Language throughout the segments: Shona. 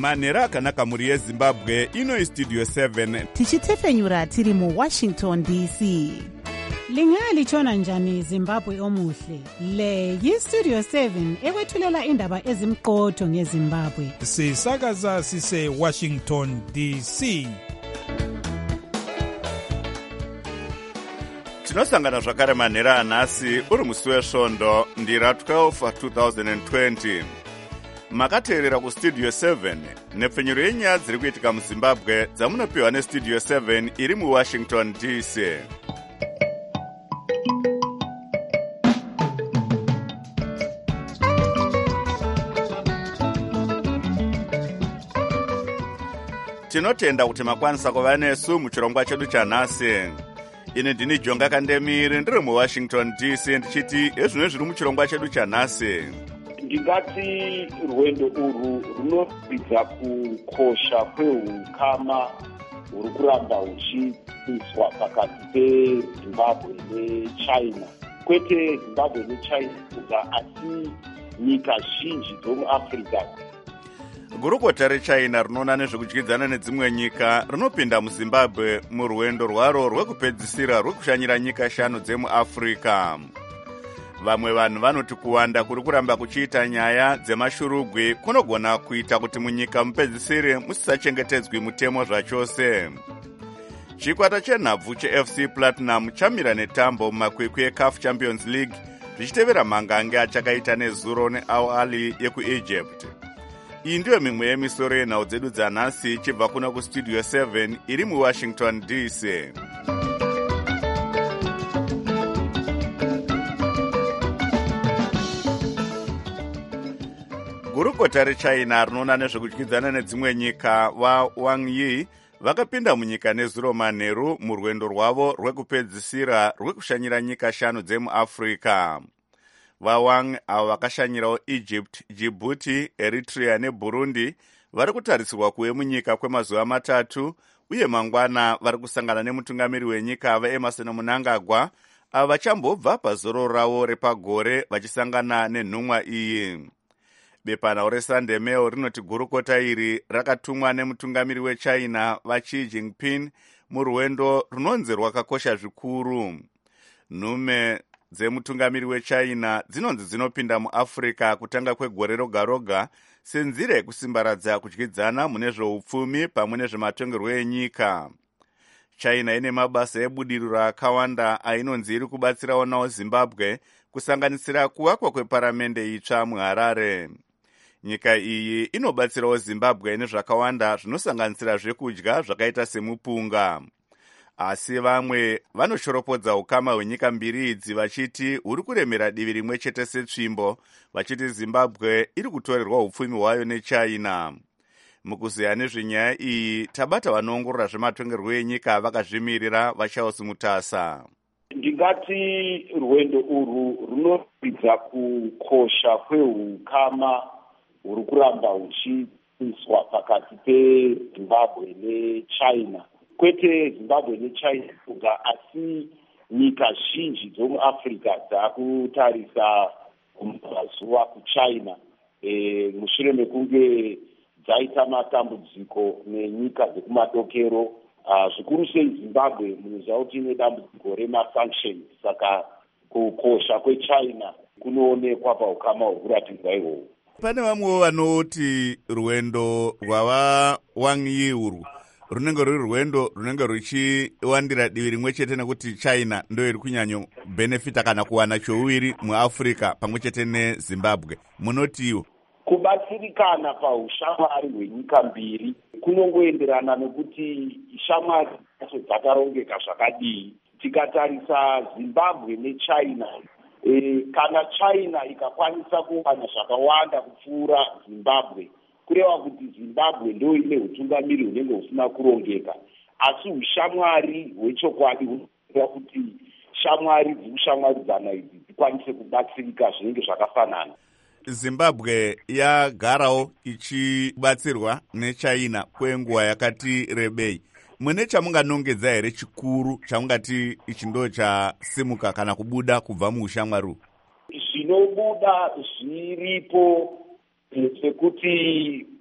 manhero akanaka mhuri yezimbabwe. Ino Studio 7 tichitefenyura tiri muWashington DC. Lingalitshona njani Zimbabwe omuhle? Le yiStudio 7 ekwethulela indaba ezimqotho ngeZimbabwe. Sisakaza sise Washington DC. tinosangana zvakare manhero anhasi uri musi wesvondo ndira 12 2020. Makateerera kuStudio 7 nepfenyuro yenyaya dziri kuitika muZimbabwe dzamunopiwa neStudio 7 iri muWashington DC. Tinotenda kuti makwanisa kuva nesu muchirongwa chedu chanhasi. Ini ndini Jonga Kandemiri ndiri muWashington DC ndichiti ezvino zviri muchirongwa chedu chanhasi. Ndingati rwendo urwu runoridza kukosha kwehukama huri kuramba huchiiswa pakati peZimbabwe neChina. Kwete Zimbabwe neChina kuga asi nyika zhinji dzomuAfrica. Gurukota reChina rinoona nezvekudyidzana nedzimwe nyika rinopinda muZimbabwe murwendo rwaro rwekupedzisira rwekushanyira nyika 5 dzemuAfrica. Vamwe vanhu vanoti kuwanda kuri kuramba kuchiita nyaya dzemashurugwi kunogona kuita kuti munyika mupedzisire musisachengetedzwi mutemo zvachose. Chikwata chenhabvu cheFC Platinum chamira netambo mumakwikwi eCAF Champions League zvichitevera mhangange achakaita neZuro neAl Ahly yekuEgypt. Iyi ndiyo mimwe yemisoro yenhau dzedu dzanhasi chibva kuno kuStudio 7 iri muWashington DC. Gurukota reChina rinoona nezvekudyidzana nedzimwe nyika vaWang Yi vakapinda munyika nezuro manheru murwendo rwavo rwekupedzisira rwekushanyira nyika 5 dzemuAfrica. VaWang avo vakashanyirawo Egypt, Djibouti, Eritrea neBurundi vari kutarisirwa kuve munyika kwemazuva 3 uye mangwana vari kusangana nemutungamiri wenyika vaEmerson Mnangagwa avo vachambobva pazoro ravo repagore vachisangana nenhumwa iyi. Bepanhau reSunday Mail rinoti gurukota iri rakatumwa nemutungamiri weChina vaXi Jinping murwendo runonzi rwakakosha zvikuru. Nhume dzemutungamiri weChina dzinonzi dzinopinda muAfrica kutanga kwegore roga roga senzira yekusimbaradza kudyidzana mune zveupfumi pamwe nezvematongerwo enyika. China ine mabasa ebudiriro akawanda ainonzi iri kubatsirawo nawo Zimbabwe kusanganisira kuvakwa kweparamende itsva muHarare. Nyika iyi inobatsirawo Zimbabwe nezvakawanda zvinosanganisira zvekudya zvakaita semupunga. Asi vamwe vanoshoropodza ukama hwenyika mbiri idzi vachiti huri kuremera divi rimwe chete setsvimbo, vachiti Zimbabwe iri kutorerwa upfumi hwayo neChina. Mukuziya nezvenyaya iyi tabata vanoongorora zvematongerwo enyika vakazvimirira vaCharles Mutasa. Ndingati rwendo urwu runoridza kukosha kwehukama huri kuramba huchiiswa pakati peZimbabwe neChina. Kwete Zimbabwe neChina kuga asi nyika zhinji dzomuAfrica dzakutarisa kumabvazuva kuChina mushure mekunge dzaita matambudziko nenyika dzekumadokero. Zvikuru sei Zimbabwe munoziva kuti ine dambudziko remasanctions, saka kukosha kweChina kunoonekwa paukama huri kuratidzwa ihwohwo. Pane vamwewo vanoti rwendo rwavaWang Yi urwu runenge ruri rwendo runenge ruchiwandira divi rimwe chete nekuti China ndo iri kunyanyo benefita kana kuwana chouviri muAfrica pamwe chete neZimbabwe. Munotiwo kubatsirikana paushamwari hwenyika mbiri kunongoenderana nekuti shamwari dzacho dzakarongeka zvakadii. Tikatarisa Zimbabwe neChina, kana China ikakwanisa kuwana zvakawanda kupfuura Zimbabwe, kureva kuti Zimbabwe ndio ine utungamiri hunenge husina kurongeka. Asi ushamwari hwechokwadi hunoita kuti shamwari dzikushamwaridzana idzi dzikwanise kubatsirika zvinenge zvakafanana. Zimbabwe yagarawo ichibatsirwa neChina kwenguva yakati rebei. Mune chamunganongedza here chikuru chamungati ichi ndo chasimuka kana kubuda kubva muushamwari? Zvinobuda zviripo sekuti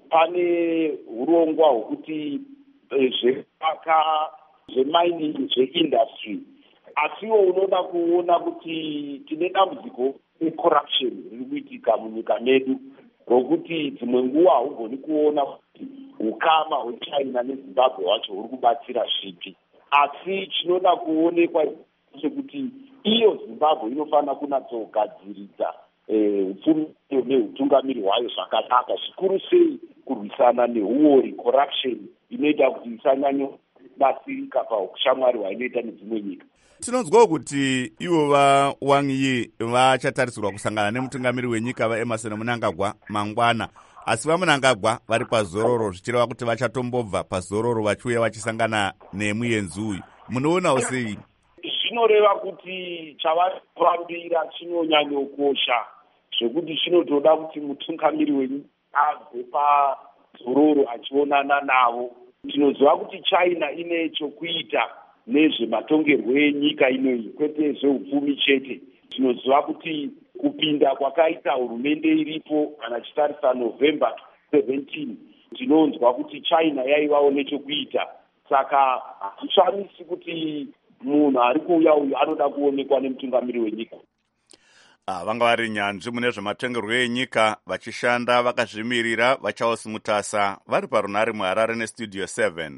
pane urongwa hwekuti zvepaka zvemining zveindustry, asiwo unoda kuona kuti tine dambudziko recorruption riri kuitika munyika medu, rokuti dzimwe nguva haugoni kuona kuti ukama hwechina nezimbabwe wacho huri kubatsira zvipi. Asi chinoda kuonekwa chekuti iyo Zimbabwe inofanira kunatsogadziridza upfumi neutungamiri hwayo zvakanaka, zvikuru sei kurwisana neuori corruption inoita kuti isanyanyobasirika paushamwari hwainoita nedzimwe nyika. Tinonzwawo kuti ivo vaWang Yi vachatarisirwa kusangana nemutungamiri wenyika vaEmmerson Mnangagwa mangwana, asi vaMnangagwa vari pazororo, zvichireva kuti vachatombobva pazororo vachiuya vachisangana nemuenzi uyu. Munoonawo sei? Zvinoreva kuti chavafambira chinonyanyokosha, zvekuti chinotoda kuti mutungamiri wenyika abve pazororo achionana navo. Tinoziva kuti China ine chokuita nezvematongerwo enyika inoyi, kwete zveupfumi chete. Tinoziva kuti kupinda kwakaita hurumende iripo kana chitarisa November 17, tinonzwa kuti China yaivawo nechokuita. Saka hazvishamisi kuti munhu ari kuuya uyu anoda kuonekwa nemutungamiri wenyika. Vanga vari nyanzvi mune zvematongerwo enyika, vachishanda vakazvimirira, vachaosimutasa vari parunhare muHarare neStudio 7.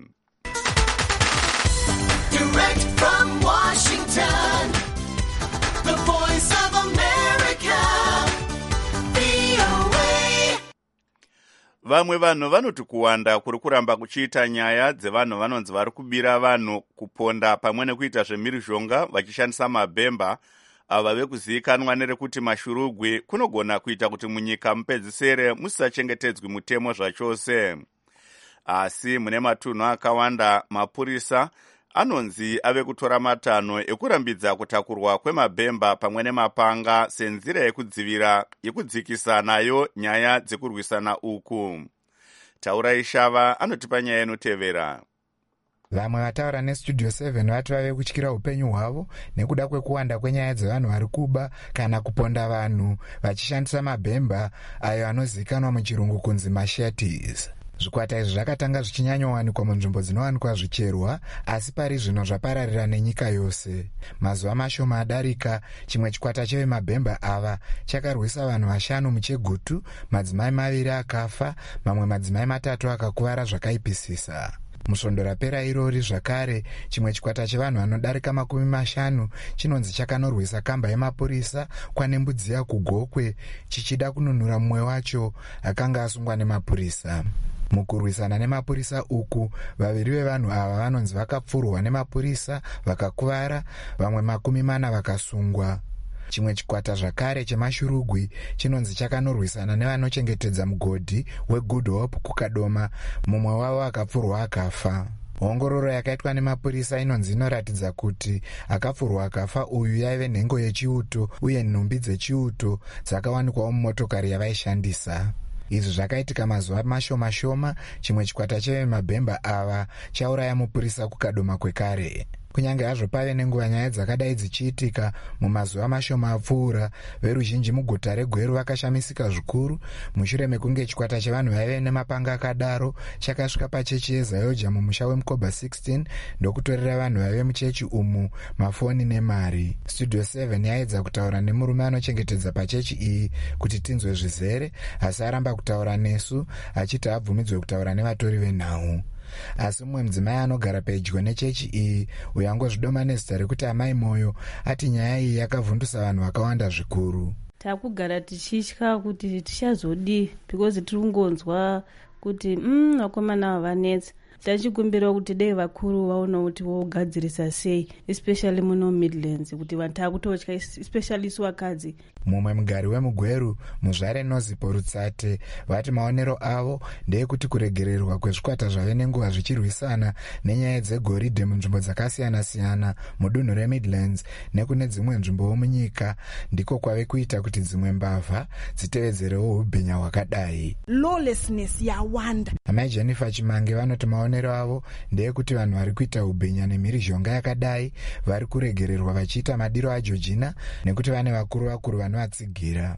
Direct from Washington, the voice of America, VOA. Vamwe vanhu vanoti kuwanda kuri kuramba kuchiita nyaya dzevanhu vanonzi vari kubira vanhu kuponda pamwe nekuita zvemhirizhonga vachishandisa mabhemba ava vekuzivikanwa nerekuti mashurugwi kunogona kuita kuti munyika mupedzisere musachengetedzwi mutemo zvachose. Asi mune matunhu akawanda mapurisa anonzi ave kutora matanho ekurambidza kutakurwa kwemabhemba pamwe nemapanga senzira yekudzikisa nayo nyaya dzekurwisana uku. Taurai Shava anotipa nyaya inotevera. Vamwe vataura neStudio 7 vati vave kutyira upenyu hwavo nekuda kwekuwanda kwenyaya dzevanhu vari kuba kana kuponda vanhu vachishandisa mabhemba ayo anozivikanwa muchirungu kunzi machetes. Zvikwata izvi zvakatanga zvichinyanyowanikwa munzvimbo dzinowanikwa zvicherwa, asi pari zvino zvapararira nenyika yose. Mazuva mashoma adarika, chimwe chikwata chevemabhemba ava chakarwisa vanhu 5 muChegutu, madzimai 2 akafa, mamwe madzimai 3 akakuvara zvakaipisisa. Musvondo rapera irori zvakare, chimwe chikwata chevanhu vanodarika 50 chinonzi chakanorwisa kamba yemapurisa kwaNembudziya kuGokwe, chichida kununura mumwe wacho akanga asungwa nemapurisa. Mukurwisana nemapurisa uku, 2 vevanhu ava vanonzi vakapfurwa nemapurisa vakakuvara, vamwe 40 vakasungwa. Chimwe chikwata zvakare chemashurugwi chinonzi chakanorwisana nevanochengetedza mugodhi weGood Hope kuKadoma, mumwe wavo akapfurwa akafa. Ongororo yakaitwa nemapurisa inonzi inoratidza kuti akapfurwa akafa uyu yaive nhengo yechiuto uye nhumbi dzechiuto dzakawanikwawo mumotokari yavaishandisa. Izvi zvakaitika mazuva mashoma-shoma, chimwe chikwata chevemabhemba ava chauraya mupurisa kuKadoma kwekare. Kunyange hazvo pave nenguva nyaya dzakadai dzichiitika mumazuva mashoma apfuura, veruzhinji muguta reGweru vakashamisika zvikuru mushure mekunge chikwata chevanhu vaive nemapanga akadaro chakasvika pachechi yeZayoja mumusha weMukoba 16 ndokutorera vanhu vaive muchechi umu mafoni nemari. Studio 7 yaedza kutaura nemurume anochengetedza pachechi iyi kuti tinzwe zvizere, asi aramba kutaura nesu achiti abvumidzwe kutaura nevatori venhau. Asi mumwe mudzimai anogara pedyo nechechi iyi uyangozvidoma nezita rekuti Amai Moyo ati nyaya iyi yakavhundusa vanhu vakawanda zvikuru. Takugara tichitya kuti tichazodii because tiri kungonzwa kuti vakomana vanetsa. Tachikumbira kuti dei vakuru vaona kuti vogadzirisa sei, especially muno Midlands, kuti vanhu takutotya, especially isu vakadzi. Mumwe mugari wemuGweru, Muzvare Nozipo Rutsate, vati maonero avo ndeyekuti kuregererwa kwezvikwata zvave nenguva zvichirwisana nenyaya dzegoridhe munzvimbo dzakasiyana-siyana mudunhu reMidlands nekune dzimwe nzvimbowo munyika ndiko kwave kuita kuti dzimwe mbavha dzitevedzerewo ubhinya hwakadai. Lawlessness yawanda. Amai Jennifer Chimange vanoti maonero avo ndeyekuti vanhu vari kuita ubhinya nemhirizhonga yakadai vari kuregererwa vachiita madiro aJorgina nekuti vane vakuru vanovatsigira.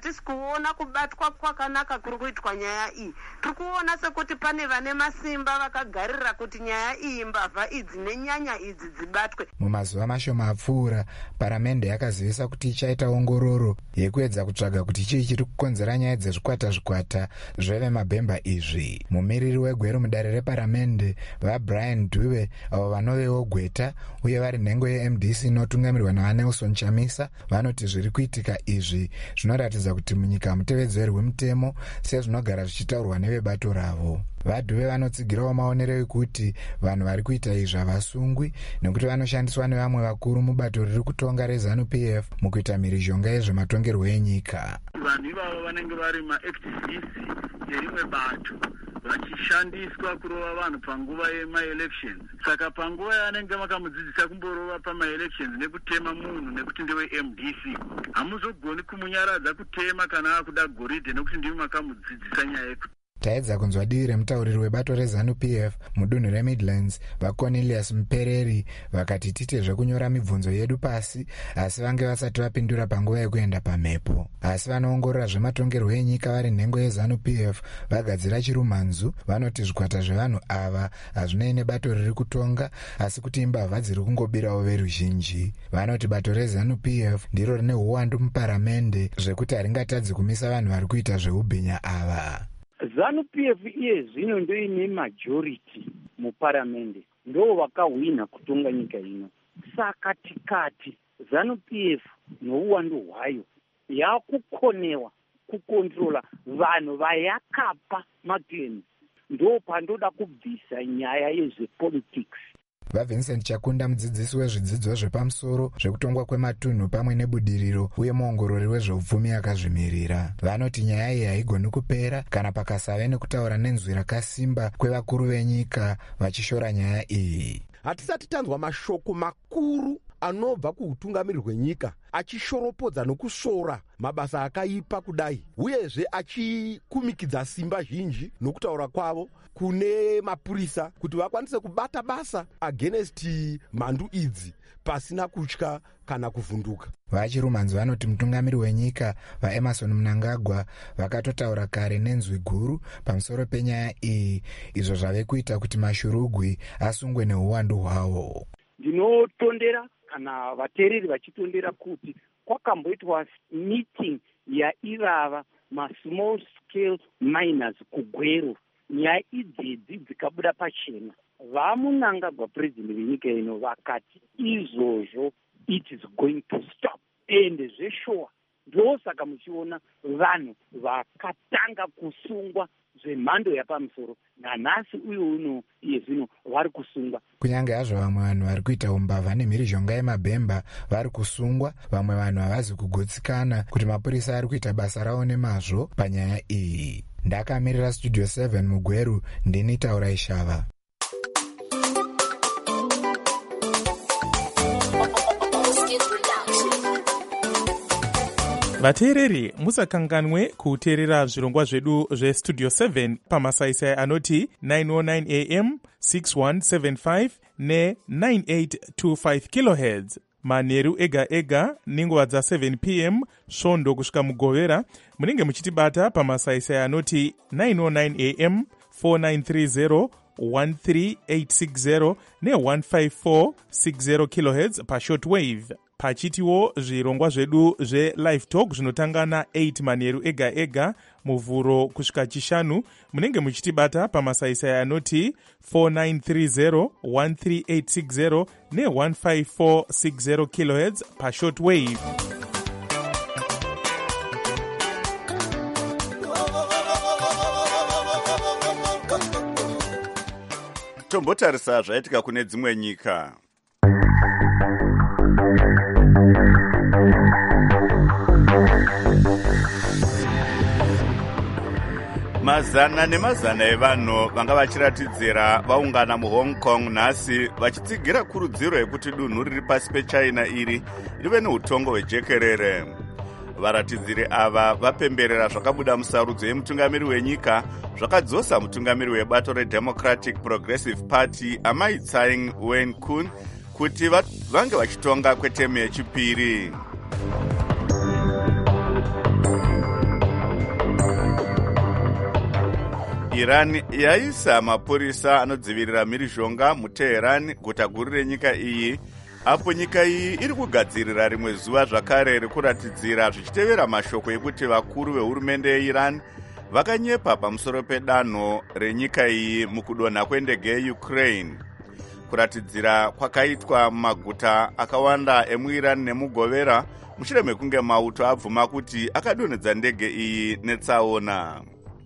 hatisi kuona kubatwa kwakanaka kuri kuitwa nyaya iyi. Tiri kuona sekuti pane vane masimba vakagarira kuti nyaya iyi, mbavha idzi nenyanya idzi dzibatwe. Mumazuva mashoma apfuura, paramende yakazivisa kuti ichaita ongororo yekuedza kutsvaga kuti chii chiri kukonzera nyaya dzezvikwata zvevemabhemba izvi. Mumiriri wegweru mudare reparamende vaBrian Dube, avo vanovewo gweta uye vari nhengo yeMDC inotungamirwa naVanelson Chamisa, vanoti zviri kuitika izvi zvinoratidza kuti munyika mutevedzerwi mutemo sezvinogara zvichitaurwa nevebato ravo. VaDube vanotsigirawo maonero ekuti vanhu vari kuita izvi havasungwi nekuti vanoshandiswa nevamwe vakuru mubato riri kutonga reZANU-PF mukuita mhirizhonga yezvematongerwo enyika. Vanhu ivavo vanenge vari maactivists yerimwe bato vachishandiswa kurova vanhu panguva yemaelections. Saka panguva yaanenge makamudzidzisa kumborova pamaelections nekutema munhu nekuti ndeweMDC, hamuzogoni kumunyaradza kutema kana akuda goridhe nekuti ndimi makamudzidzisa nyaya yekuti. Taedza kunzwa divi remutauriri webato reZANU-PF mudunhu reMidlands vaCornelius Mpereri vakati tite zvekunyora mibvunzo yedu pasi, asi vange vasati vapindura panguva yekuenda pamhepo. Asi vanoongorora zvematongerwo enyika vari nhengo yeZANU-PF vagadzira chirumanzu vanoti zvikwata zvevanhu ava hazvinei nebato riri kutonga, asi kuti imbavha dziri kungobirawo veruzhinji. Vanoti bato reZANU-PF ndiro rine uwandu muparamende zvekuti haringatadzi kumisa vanhu vari kuita zveubhinya ava. ZANU-PF iye zvino ndoine majority muparamende, ndo vakahwina kutonga nyika ino. Saka tikati ZANU-PF nouwandu hwayo yakukonewa kukontrola vanhu vayakapa maclaims, ndo pandoda kubvisa nyaya yezvepolitics. VaVincent Chakunda, mudzidzisi wezvidzidzo zvepamusoro zvekutongwa kwematunhu pamwe nebudiriro uye muongorori wezveupfumi akazvimirira, vanoti nyaya iyi haigoni kupera kana pakasave nekutaura nenzwi rakasimba kwevakuru venyika vachishora nyaya iyi. Hatisati tanzwa mashoko makuru anobva kuutungamiriri hwenyika achishoropodza nokusora mabasa akaipa kudai, uyezve achikumikidza simba zhinji nokutaura kwavo kune mapurisa kuti vakwanise kubata basa against mhandu idzi pasina kutya kana kuvhunduka. Vachirumanzi vanoti mutungamiri wenyika vaEmerson Mnangagwa vakatotaura kare nenzwi guru pamusoro penyaya iyi, izvo zvave kuita kuti mashurugwi asungwe neuwandu hwawo. Ndinotondera kana vateereri vachitondera kuti kwakamboitwa meeting yaivava masmall scale miners kugweru. Nyaya idzidzi dzikabuda pachena. VaMnangagwa president venyika ino vakati izvozvo it is going to stop. Ende zveshowa ndosaka muchiona vanhu vakatanga kusungwa zvemhando yapamusoro, nanhasi uye uno iye zvino vari kusungwa. Kunyange hazvo vamwe vanhu vari kuita umbavha nemhirizhonga yemabhemba vari kusungwa, vamwe vanhu havazi kugotsikana kuti mapurisa ari kuita basa ravo nemazvo panyaya iyi. Ndakamirira Studio 7 mugweru, ndini Taura Ishava. Vateereri, musakanganwe kuteerera zvirongwa zvedu zveStudio 7 pamasaisai anoti 909 AM, 6175 ne9825 kHz. Manheru ega ega nenguva dza7 PM svondo kusvika mugovera. Munenge muchitibata pamasaisai anoti 909 AM, 4930 13860 ne15460 kHz pashortwave. Pachitiwo zvirongwa zvedu zveLive Talk zvinotanga na8 manheru ega ega muvhuro kusvika chishanu. Munenge muchitibata pamasaisai anoti 4930 13860 ne15460 kHz pashortwave. Tombotarisa zvaitika kune dzimwe nyika. Mazana nemazana evanhu vanga vachiratidzira vaungana muHong Kong nhasi vachitsigira kurudziro yekuti dunhu riri pasi peChina iri rive neutongo hwejekerere. Varatidziri ava vapemberera zvakabuda musarudzo yemutungamiri wenyika zvakadzosa mutungamiri webato reDemocratic Progressive Party Amai Tsai Ing-wen kuti vange vachitonga kwetemu yechipiri. Iran yaisa mapurisa anodzivirira mhirizhonga muTeheran, guta guru renyika iyi, apo nyika iyi iri kugadzirira rimwe zuva zvakare rekuratidzira zvichitevera mashoko ekuti vakuru vehurumende yeIran vakanyepa pamusoro pedanho renyika iyi mukudonha kwendege yeUkraine. Kuratidzira kwakaitwa mumaguta akawanda emuIran nemugovera mushure mekunge mauto abvuma kuti akadonhedza ndege iyi netsaona.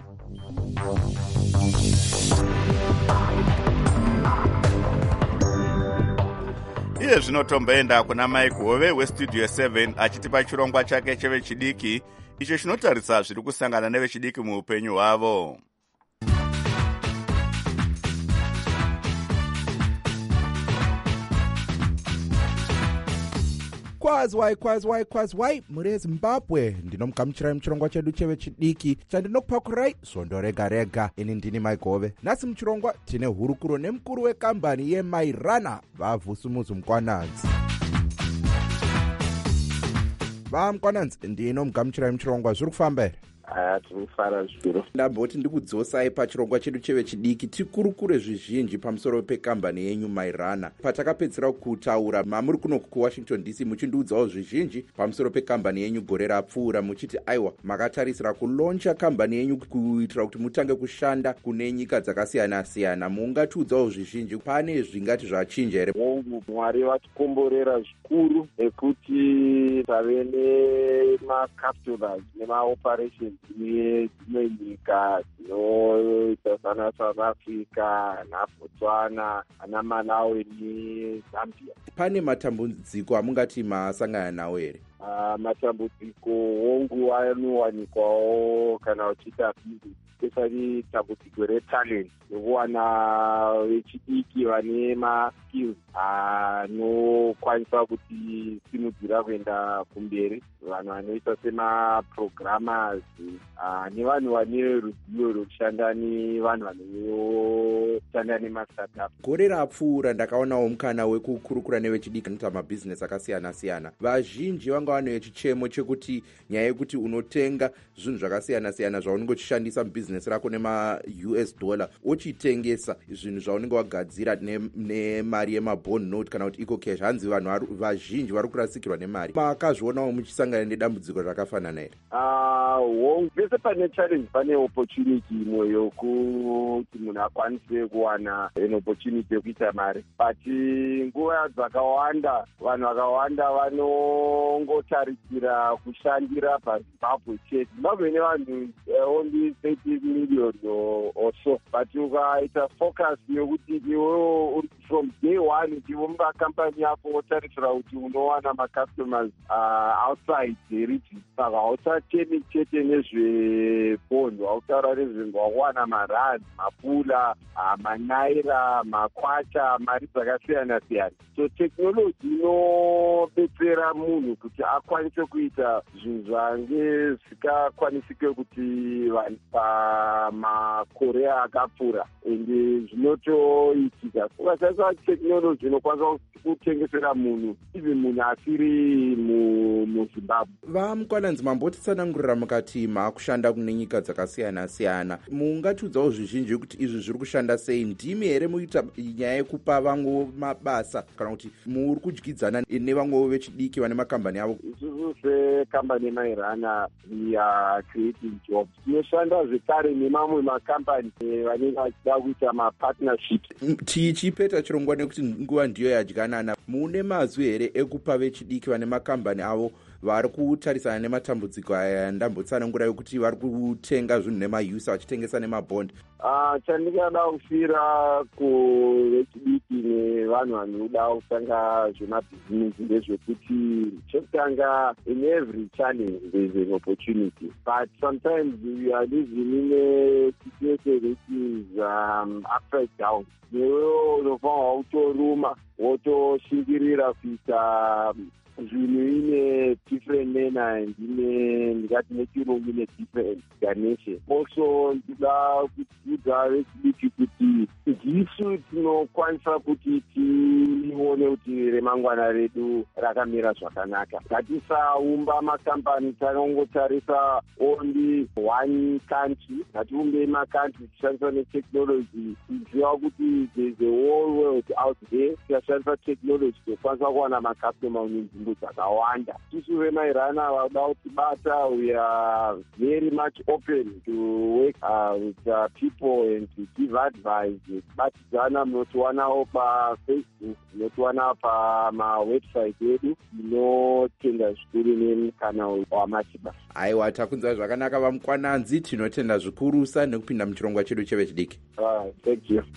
Iye zvino tomboenda kuna Mike Hove westudio 7 achitipa chirongwa chake chevechidiki, icho chinotarisa zviri kusangana nevechidiki muupenyu hwavo. kwazwai muri Zimbabwe. Ndinomugamuchirai muchirongwa chedu chevechidiki chandinokupakurai svondo rega rega. Ini ndini Mike Hove. Nhasi muchirongwa tine hurukuro nemukuru wekambani yeMairana, vaVusumuzu Mkwananzi. vaMkwananzi, ndinomugamuchirai muchirongwa. Zviri kufamba here? Tirikufara zvikuru. Ndamboti ndikudzosai pachirongwa chedu chevechidiki tikurukure zvizhinji pamusoro pekambani yenyu Mairana. Patakapedzera kutaura mamuri kuno kuWashington DC muchindiudzawo zvizhinji pamusoro pekambani yenyu gore rapfuura, muchiti aiwa makatarisira kuloncha kambani yenyu kuitira kuti mutange kushanda kune nyika dzakasiyana-siyana. Mungatiudzawo zvizhinji, pane zvingati zvachinja here? Mungu Mwari vatikomborera zvikuru ekuti tave nemacapitals nemaoperations dzimwe nyika dzinoita sana South Africa naBotswana ana Malawi neZambia. Pane matambudziko amungati masangana nawo here? Matambudziko hongu anowanikwawo kana uchiita bhizinesi, especially tambudziko retalent, nekuwana vechidiki vane maskills anokwanisa kuti simudzira kuenda kumberi, vanhu vanoita semaprogrammers nevanhu vane ruzivo rwekushanda nevanhu vanoshanda nemastartup. Gore rapfuura ndakaonawo mukana wekukurukura nevechidiki anoita mabhizinesi akasiyana-siyana. Vazhinji vanga vane chichemo chekuti nyaya yekuti unotenga zvinhu zvakasiyana-siyana zvaunenge uchishandisa mubhizinesi rako nema-US dollar, uchitengesa zvinhu zvaunenge wagadzira nemari yemabond note kana kuti eco cash. Hanzi vanhu vazhinji vari kurasikirwa nemari. Makazvionawo muchisangana nedambudziko rakafanana here? Pese pane challenge pane opportunity imwe yokuti munhu akwanise kuwana an opportunity yekuita mari, but nguva dzakawanda vanhu vakawanda vanongotarisira kushandira paZimbabwe chete. Zimbabwe ine vanhu only 30 million or so, but ukaita focus yokuti iwewo from day one ndivo mukakampani yako wotarisira kuti unowana macustomers outside the region, saka hausatemi chete nezvebhondo, hautaura nezvakuwana marandi, mapula, manaira, makwacha, mari dzakasiyana-siyana. So technology inobetsera munhu kuti akwanise kuita zvinhu zvange zvikakwanisike kuti vanhu pamakore akapfuura, ende zvinotoitika. Ukashandisa technology inokwanisa kutengesera munhu even munhu asiri muZimbabwe. vaMkwananzi, mambotitsanangurira mukati makushanda kune nyika dzakasiyana-siyana. Mungatiudzawo zvizhinji kuti izvi zviri kushanda sei? Ndimi here muita nyaya yekupa vamwe mabasa kana kuti muri kudyidzana nevamwewo vechidiki vane makambani avo? Isusu sekambani yeMairana we are creating jobs. Tinoshanda zvekare nemamwe makambani vanenge vachida kuita mapartnerships. Tichipeta chirongwa nekuti nguva ndiyo yadyanana, mune mazwi here ekupa vechidiki vane makambani avo vari kutarisana nematambudziko aya ndambotsanangura yokuti vari kutenga zvinhu nemausa vachitengesa nemabond? Chandingada kufira kuvechidiki nevanhu vanoda kutanga zvemabhizinesi ndezvekuti chekutanga, in every challenge there is an opportunity, but sometimes we are living in a situation which is upside down. Newewo unofanwa utoruma wotoshingirira kuita zvinhu ine different ndinoona ndikati nechirungu nedifference. Also ndida kuudza vechidiki kuti ndisu tinokwanisa kuti tione kuti remangwana redu rakamira zvakanaka. Ngatisaumba makambani tanongotarisa only one country. Ngatiumbe makantri tichishandisa netechnology. Tiziva kuti there's a whole world out there. Tikashandisa technology tokwanisa kuwana makastoma munzvimbo dzakawanda. Tisu vemairana vada kutibata, we are very much open to work with people and to give advice. Batidzana munotiwanawo paFacebook, munotiwana pamawebsite edu, tinotenda zvikuru nemukana wamatiba. Aiwa, takunzwa zvakanaka vamukwananzi, tinotenda zvikurusa nekupinda muchirongwa chedu chevechidiki. Thank you.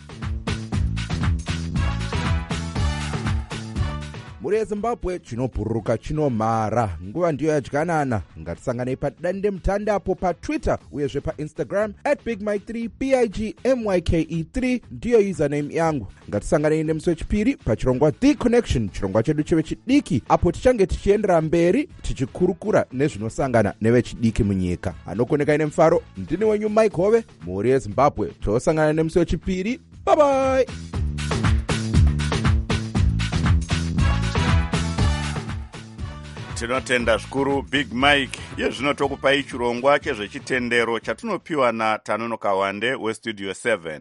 Mhuri yeZimbabwe chinobhururuka chinomhara, nguva ndiyo yadyanana. Ngatisanganei padande mutandapo paTwitter uyezve paInstagram @BigMike3 BIGMYKE3 ndiyo username yangu. Ngatisanganei nemusi wechipiri pachirongwa The Connection, chirongwa chedu chevechidiki, apo tichange tichiendera mberi tichikurukura nezvinosangana nevechidiki munyika. Anokoneka nemufaro, ndini wenyu Mike Hove, mhuri yeZimbabwe. Tosangana nemusi wechipiri. Bye bye. Tinotenda zvikuru Big Mike. Yezvino tokupai chirongwa chezvechitendero chatinopiwa naTanonoka Wande weStudio 7.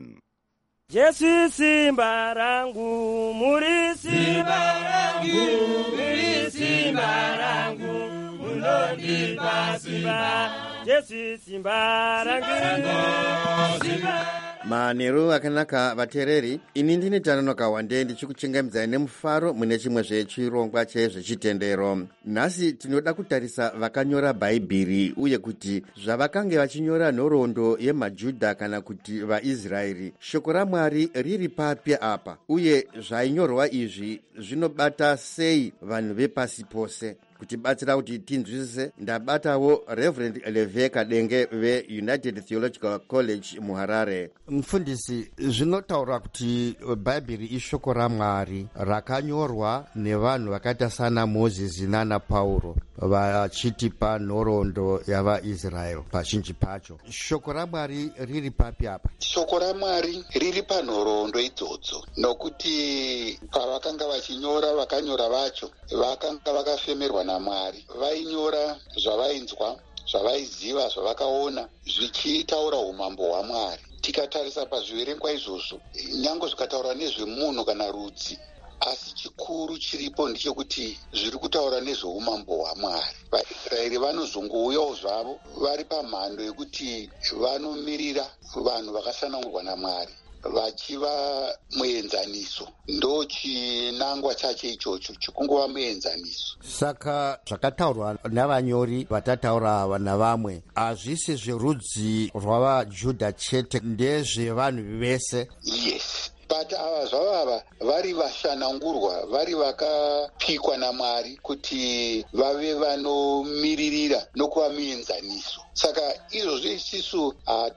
Jesu simba rangu, muri simba rangu, muri simba rangu, munondipa simba. Jesu simba rangu, simba. Manheru akanaka vateereri, ini ndini Tanonoka Wande ndichikuchengemedzai nemufaro mune chimwe zvechirongwa chezvechitendero. Nhasi tinoda kutarisa vakanyora bhaibheri uye kuti zvavakange vachinyora nhoroondo yemaJudha kana kuti vaIsraeri, shoko raMwari riri papi apa, uye zvainyorwa izvi zvinobata sei vanhu vepasi pose. Kutibatsira kuti tinzwisise, ndabatawo Reverend Leve Kadenge veUnited Theological College muHarare. Mufundisi, zvinotaura kuti bhaibheri ishoko raMwari rakanyorwa nevanhu vakaita sana Mozisi nana Pauro vachitipa nhoroondo yavaIsraeri pazhinji pacho. Shoko raMwari riri papi apa? Shoko raMwari riri panhoroondo idzodzo, nokuti pavakanga vachinyora vakanyora vacho vakanga vakafemerwa naMwari. Vainyora zvavainzwa, zvavaiziva, zvavakaona zvichitaura umambo hwaMwari. Tikatarisa pazviverengwa izvozvo, nyange zvikataura nezvemunhu kana rudzi, asi chikuru chiripo ndechekuti zviri kutaura nezveumambo hwaMwari. VaIsraeri vanozongouyawo zvavo vari pamhando yekuti vanomirira vanhu vakasanangurwa naMwari, vachiva muenzaniso. Ndo chinangwa chacho ichocho, chikungova muenzaniso. Saka zvakataurwa navanyori vatataura navamwe hazvisi zverudzi rwavaJudha chete, ndezvevanhu vese. Yes. But ava zvavava vari vashanangurwa, vari vakapikwa naMwari kuti vave vanomiririra nokuva muenzaniso. Saka izvozvo isusu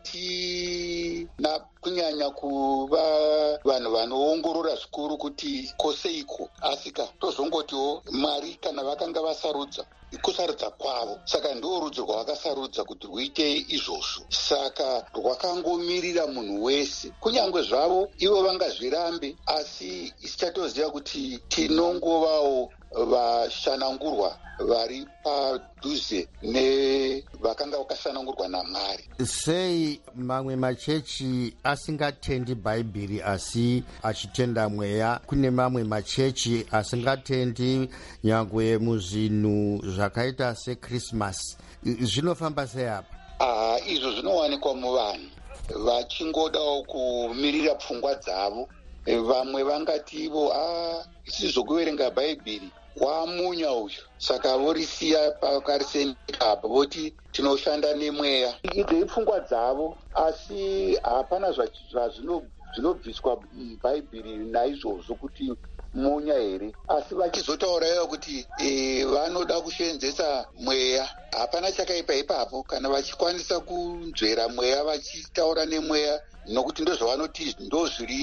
hatina kunyanya kuva vanhu vanoongorora zvikuru kuti koseiko, asika tozongotiwo Mwari kana vakanga vasarudza kusarudza kwavo, saka ndo rudzi rwavakasarudza kuti rwuite izvozvo. Saka rwakangomirira munhu wese, kunyange zvavo ivo vangazvirambe, asi isichatoziva kuti tinongovawo vashanangurwa vari padhuze nevakanga vakasanangurwa naMwari. Sei mamwe machechi asingatendi bhaibheri asi achitenda mweya? Kune mamwe machechi asingatendi nyangwe muzvinhu zvakaita seChristmas. Zvinofamba sei apa? Izvo zvinowanikwa muvanhu vachingodawo kumirira pfungwa dzavo. Vamwe vangati ivo sizokuverenga bhaibheri wamunya uyu, saka vorisiya pakarisendeka apa, voti tinoshanda nemweya. Idzo ipfungwa dzavo, asi hapana zvinobviswa bhaibheri naizvozvo kuti munya here, asi vachizotaurayo kuti vanoda kushenzesa mweya. Hapana chakaipa ipapo kana vachikwanisa kunzvera mweya vachitaura nemweya, nokuti ndozvavanoti ndozviri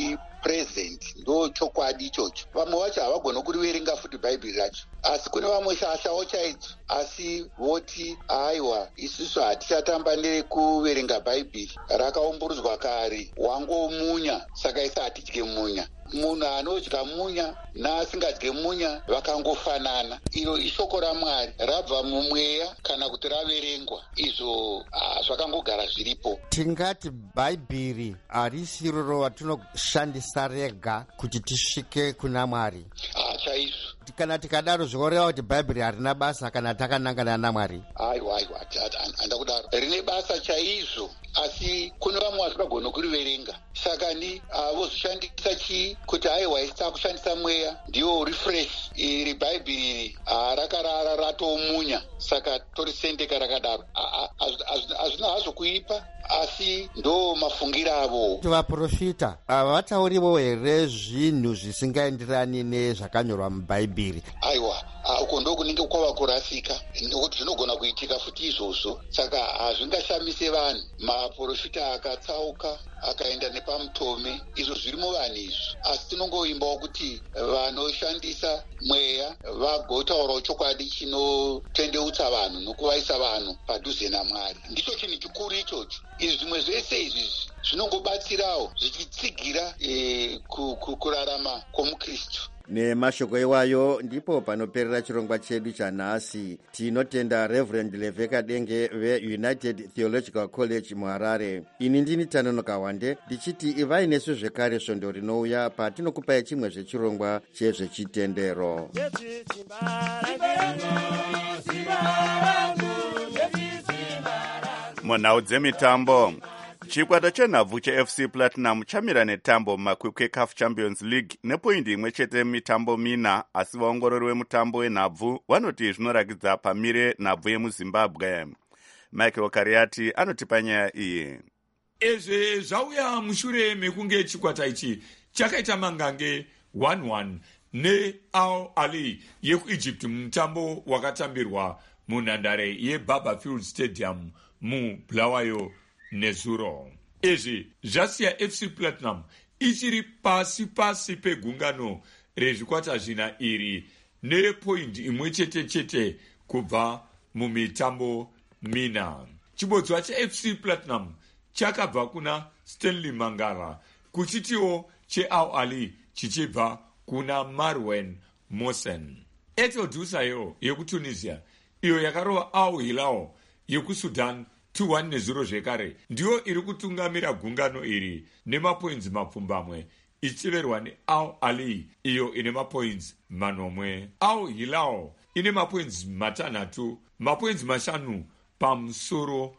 present ndo chokwadi ichocho. Vamwe vacho havagona kuriverenga futi bhaibheri racho, asi kune vamwe shashawo chaidzo asi voti aiwa isusu hatichatamba nekuverenga bhaibheri, rakaumburudzwa kare, wangomunya saka isi hatidye munya. Munhu anodya munya naasingadye munya vakangofanana. Iro ishoko raMwari, rabva mumweya kana kuti raverengwa, izvo zvakangogara zviripo. Tingati bhaibheri harisiro ratinoshandisa rega kuti tisvike kuna Mwari. Chaizvo. Kana tikadaro zvoreva kuti bhaibheri harina basa kana takanangana naMwari. Aiwa, handa kudaro, rine basa chaizvo, asi kune vamwe vasingagona kuriverenga. Saka ni vozoshandisa chii kuti aiwa isita kushandisa mweya ndiwo refresh. Iri bhaibheri iri rakarara ratomunya, saka torisendeka rakadaro. Hazvina hazvo kuipa, asi ndo mafungiro avo. Vaprofita havatauriwo here zvinhu zvisingaenderani nezvakanyorwa mubhaibheri? Aiwa, uko ndo kunenge kwava kurasika, nokuti zvinogona kuitika futi izvozvo. Saka hazvingashamise vanhu. Maprofita akatsauka akaenda nepamutome, izvo zvirimo vanhu izvo, asi tinongoimbawo kuti vanoshandisa mweya vagotaurawo chokwadi chinotendeutsa vanhu nokuvaisa vanhu padhuze naMwari. Ndicho chinhu chikuru ichocho. Izvi zvimwe zvese izvi zvinongobatsirawo zvichitsigira kurarama kwomukristu. Nemashoko iwayo ndipo panoperera chirongwa chedu chanhasi. Tinotenda Reverend Leveka Denge veUnited Theological College muHarare. Ini ndini Tanonoka Wande ndichiti ivai nesu zvekare svondo rinouya patinokupai chimwe zvechirongwa chezvechitendero. Munhau dzemitambo, chikwata chenhabvu cheFC Platinum chamira netambo mumakwikwi eCAF Champions League nepoindi imwe chete mitambo mina, asi vaongorori vemutambo wenhabvu vanoti zvinorakidza pamire nhabvu yemuZimbabwe. Michael Kariati anotipa nyaya iyi. Izvi zvauya mushure mekunge chikwata ichi chakaita mangange 1-1 neAl Ahly yekuEgypt mumutambo wakatambirwa munhandare yeBaba Field Stadium muBulawayo nezuro. Izvi zvasiya FC Platinum ichiri pasi pegungano rezvikwata zvina iri nepoindi imwe chete kubva mumitambo mina. Chibodzwa cheFC Platinum chakabva kuna Stanley Mangala, kuchitiwo cheAl Ahly chichibva kuna Marwan Mohsen. Etoile du Sahel yekuTunisia iyo yakarova Al Hilal yekuSudan 2-1 nezuro zvekare ndiyo iri kutungamira gungano iri nemapoints mapfumbamwe ichiverwa neAl Ahly iyo ine mapoints manomwe. Al Hilal ine mapoints matanhatu, mapoints mashanu pamusoro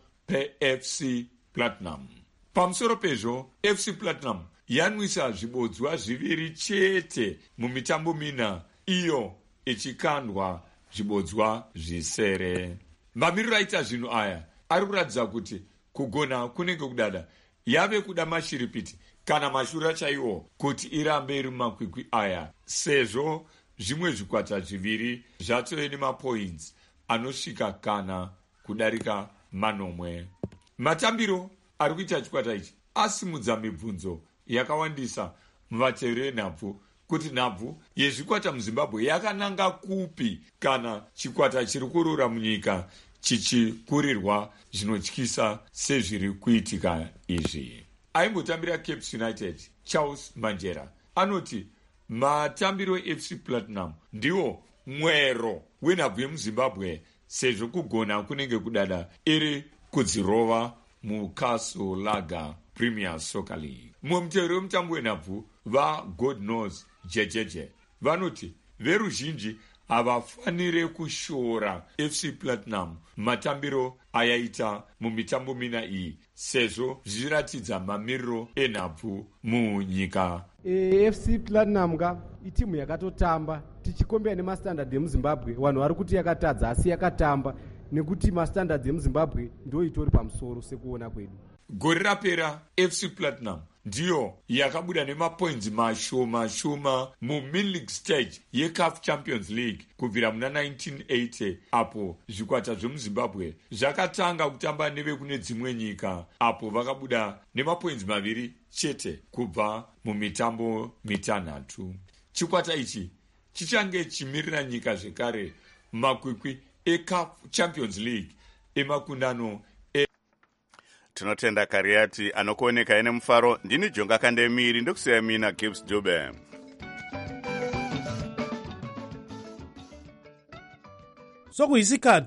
peFC Platinum. Pamusoro pezvo FC Platinum yanwisa zvibodzwa zviviri chete mumitambo mina, iyo ichikandwa zvibodzwa zvisere. Mamiriro aita zvinhu aya ari kuratidza kuti kugona kunenge kudada yave kuda mashiripiti kana mashura chaiwo kuti irambe iri mumakwikwi aya, sezvo zvimwe zvikwata zviviri zvatove nemapoints anosvika kana kudarika manomwe. Matambiro ari kuita chikwata ichi asimudza mibvunzo yakawandisa muvateveri venhabvu kuti nhabvu yezvikwata muZimbabwe yakananga kupi kana chikwata chiri kurura munyika chichikurirwa zvinotyisa sezviri kuitika izvi. Aimbotambira Cape United Charles Manjera anoti matambiro eFC Platinum ndiwo mwero wenhabvu yemuZimbabwe, sezvo kugona kunenge kudada iri kudzirova muCastle Lager Premier Soccer League. Mumwe muteveri wemutambo wenhabvu vaGod Knows jejeje vanoti veruzhinji havafanire kushora FC Platinum matambiro ayaita mumitambo mina iyi, sezvo zvichiratidza mamiriro enhabvu munyika. FC Platinum itimu yakatotamba tichikombera nemastandard emuZimbabwe. Vanhu vari kuti yakatadza asi yakatamba nekuti mastandard emuZimbabwe ndio itori pamusoro sekuona kwedu. Gore rapera FC Platinum ndiyo yakabuda nemapoints mashoma mumid-league stage yecaf champions league kubvira muna 1980 apo zvikwata zvemuzimbabwe zvakatanga kutamba nevekune dzimwe nyika apo vakabuda nemapoints 2 chete kubva mumitambo 6. chikwata ichi chichange chimirira nyika zvekare makwikwi ecaf champions league emakundano tinotenda Kariati anokuoneka ine mufaro. Ndini Jonga Kandemiri ndokusiya mina Gibbs Dube. Sokuyisikhathi